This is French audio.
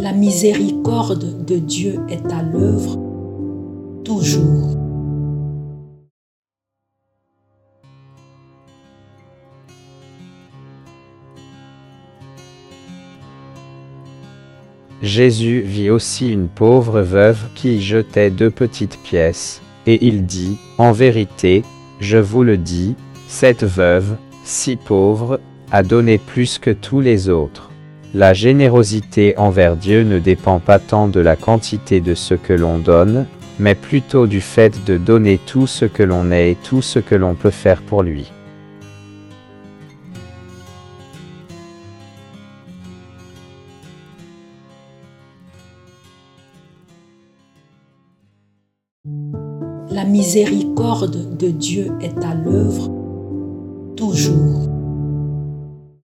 La miséricorde de Dieu est à l'œuvre toujours. Jésus vit aussi une pauvre veuve qui y jetait 2 petites pièces, et il dit, « En vérité, je vous le dis, cette veuve, si pauvre, a donné plus que tous les autres. » La générosité envers Dieu ne dépend pas tant de la quantité de ce que l'on donne, mais plutôt du fait de donner tout ce que l'on est et tout ce que l'on peut faire pour lui. La miséricorde de Dieu est à l'œuvre toujours.